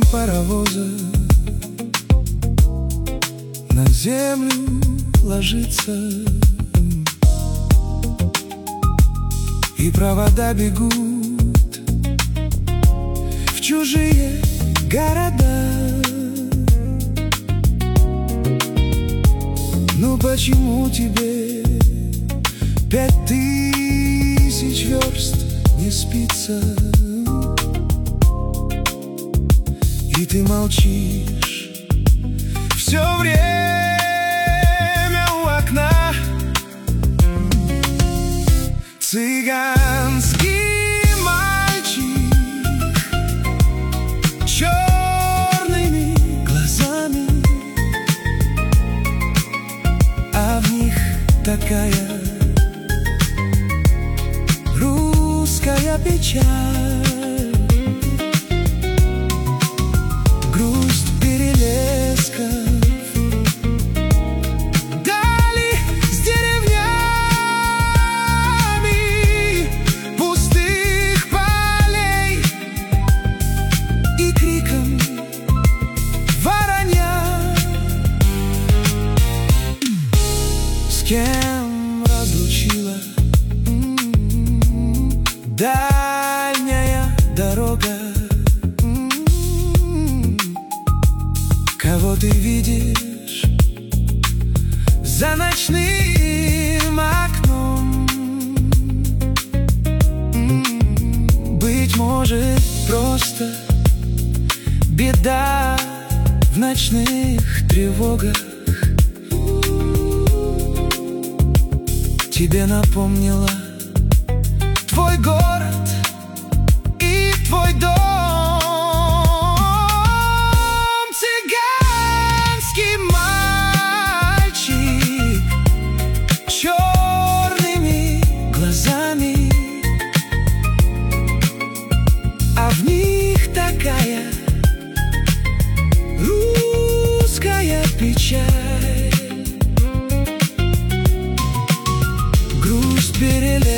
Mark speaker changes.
Speaker 1: паровоза на землю ложится, и провода бегут в чужие города. Ну почему тебе 5000 верст не спится? И ты молчишь все время у окна. Цыганский мальчик черными глазами, а в них такая русская печаль. Грусть перелесков дали с деревнями пустых полей и криком воронья. С кем разлучила дальняя дорога? Кого ты видишь за ночным окном? Быть может, просто беда в ночных тревогах тебе напомнила твой город и твой дом. Цыганский мальчик черными глазами, а в них такая русская печаль. Грусть перелесков